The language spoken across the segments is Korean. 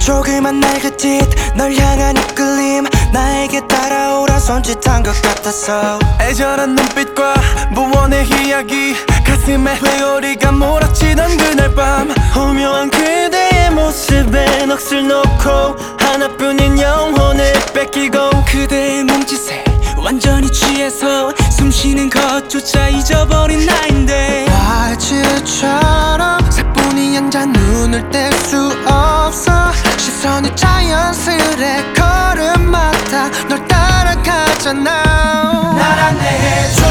조그만 날갯짓 널 향한 이끌림 나에게 따라오라 손짓한 것 같았어. 애절한 눈빛과 무언의 이야기 가슴에 회오리가 몰아치던 그날 밤 오묘한 그대의 모습에 넋을 놓고 하나뿐인 영혼을 뺏기고 그대의 몸짓에 완전히 취해서 숨쉬는 것조차 잊어버린 나인데 말치처럼 사뿐히 앉아 눈을 뗄 수 없어. 시선이 자연스레 걸음마다 널 따라가잖아. 날 안내해줘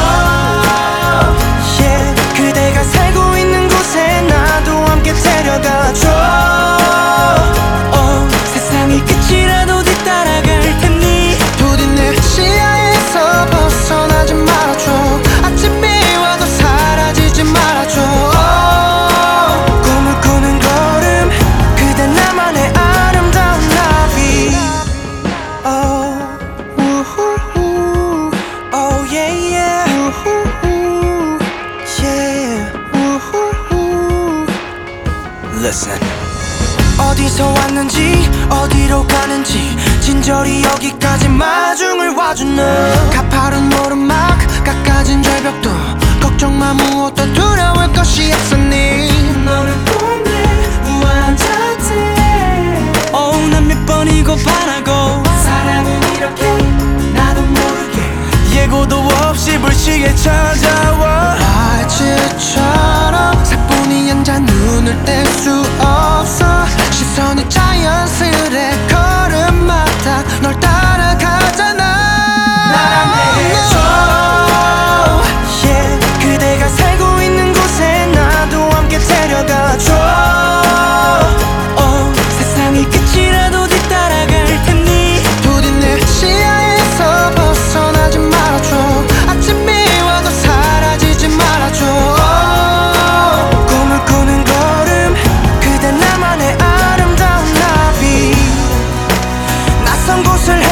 yeah. 그대가 살고 있는 곳에 나도 함께 데려가줘 세상이 끝이라도 뒤따라갈 테니 부디 내 시야에서 벗어나지 말아줘. 아침이 와도 사라지지 말아줘. 꿈을 꾸는 걸음 그대 나만의 아름다운 나비 우후후 oh yeah yeah 우후후 yeah 우후후 Listen 어디서 왔는지 어디로 가는지 진저리 여기까지 마중을 와준 너 가파른 오르막 깎아진 절벽도 걱정 마 무엇도 두려울 것이 없으니 너를 보내 우아한 자태 난 몇 번이고 반하고 사랑은 이렇게 나도 모르게 예고도 없이 불시에 찾아와 말치처럼 사뿐히 앉아 눈을 뗄 수 없어. 시선이 자연스레 걸음마다 널 따라가잖아. 날 안내해줘 yeah. 그대가 살고 있는 곳에 나도 함께 데려가줘 세상이 끝이라도 뒤따라갈 테니 부디 내 시야에서 벗어나지 말아줘. 아침이 와도 사라지지 말아줘. 꿈을 꾸는 걸음 그대 나만의 아름다운 나비 낯선 곳을